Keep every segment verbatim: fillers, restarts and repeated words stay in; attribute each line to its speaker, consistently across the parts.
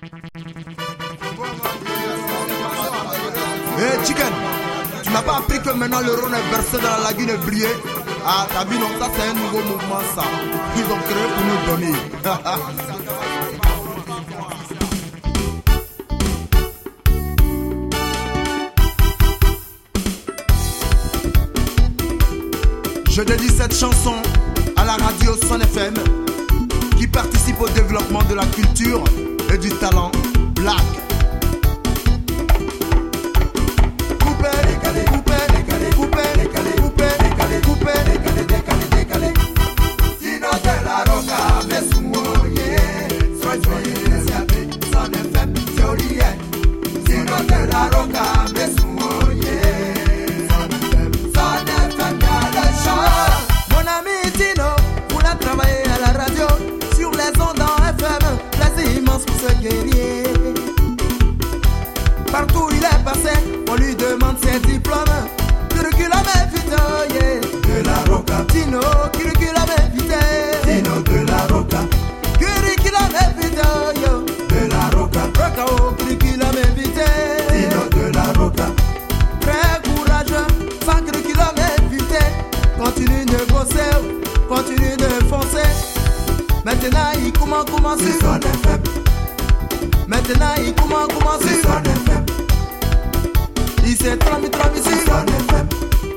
Speaker 1: Hey Chicken, tu n'as pas appris que maintenant le Rhône est versé dans la lagune et brillé? Ah, t'as vu, non, ça c'est un nouveau mouvement, ça, qu'ils ont créé pour nous donner. Je dédie cette chanson à la radio Son F M qui participe au développement de la culture et du talent black. Coupé, décalé, coupé, décalé, coupé, décalé, coupé, décalé, coupé, décalé, décalé, décalé. Sinon de la roca, mais soumoye, soy soy, siabe, Son F M, teorie. Sinon de la roca, mais soumoye, Son F M, mon ami Tino, pour la travailler à la radio, sur les ondes en F M, plaisir immense pour ce guerrier. Partout il est passé, on lui demande ses diplômes. Curriculum vitae, de la roca. Tino, curriculum vitae, Tino de la roca. Curriculum vitae, de la roca. Roca, oh, curriculum vitae, Tino de la roca. Très courageux, sans curriculum vitae. Continue de bosser, continue de foncer. Maintenant il comment commencer Son F M. Maintenant il comment commencer Son F M. Il s'est trompé, trompé sur Son F M.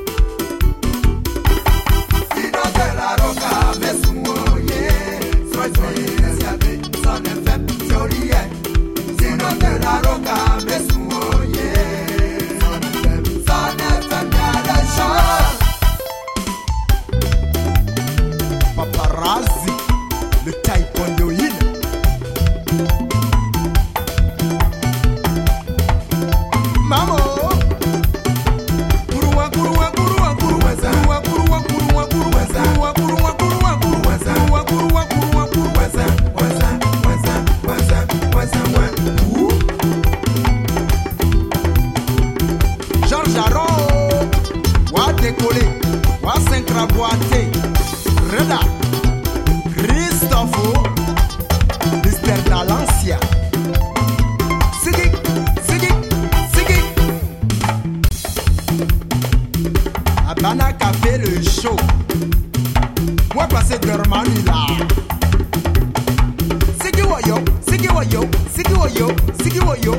Speaker 1: Sinon de la roca, mais soumoye, soy soy, siabe, Son F M, teorie. Sinon de la roca, mais soumoye, Son F M, Son F M, y'a le chant. Paparazzi, le taïpondoïne. Maman, Kouroua, Kouroua, Kouroua, Kouroua, Kouroua, Kouroua, Kouroua, Kouroua, Kouroua, Kouroua, Kouroua, Kouroua, Kouroua, Kouroua, Kouroua, Kouroua, Georges Aron, Wa décoller, Wa s'incravoiter, Reda, Christophe, Mister Dalancia. Sigi, Sigi, Sigi. Abana Café le show. Moi passer de Romani là. Sigi Wayo, Sigi Wayo, Sigi Wayo, Sigi Wayo.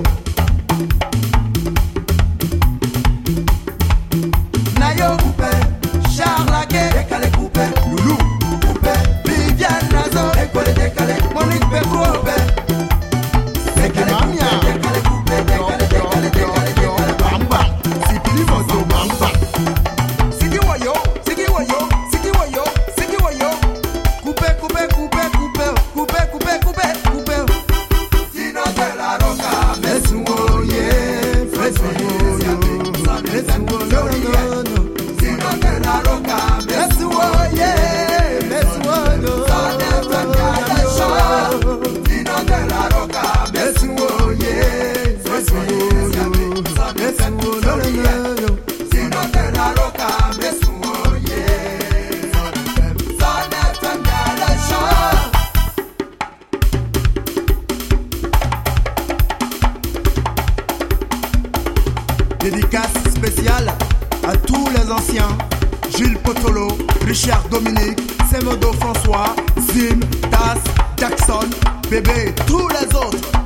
Speaker 1: Nayo coupé, Charles Laguet, décalé coupé, Loulou, coupé, Viviane Nazo, décollé, décalé, Monique Pedro, décalé, Mamia, décalé, coupé, décalé, décalé, décalé, décalé, Bamba, Sipili Mozo, Bamba. Sigi Wayo, Sigi Wayo, Sigi Wayo, Sigi Wayo. Coupé, coupé, coupé, coupé, coupé, coupé, coupé, coupé. Sinon de la roca, mais soumoye, frais soumoye, Son F M, teorie. Sinon de la roca, mais soumoye, mais soumoye, Son F M, y'a le chant. Sinon de la roca, mais soumoye, frais soumoye, Son F M, teorie. Sinon de la roca, mais soumoye, Son F M, y'a le chant. Dédicace spéciale à tous les anciens, Jules Potolo, Richard Dominique, Semodo François, Zim, Tas, Jackson, Bébé, tous les autres.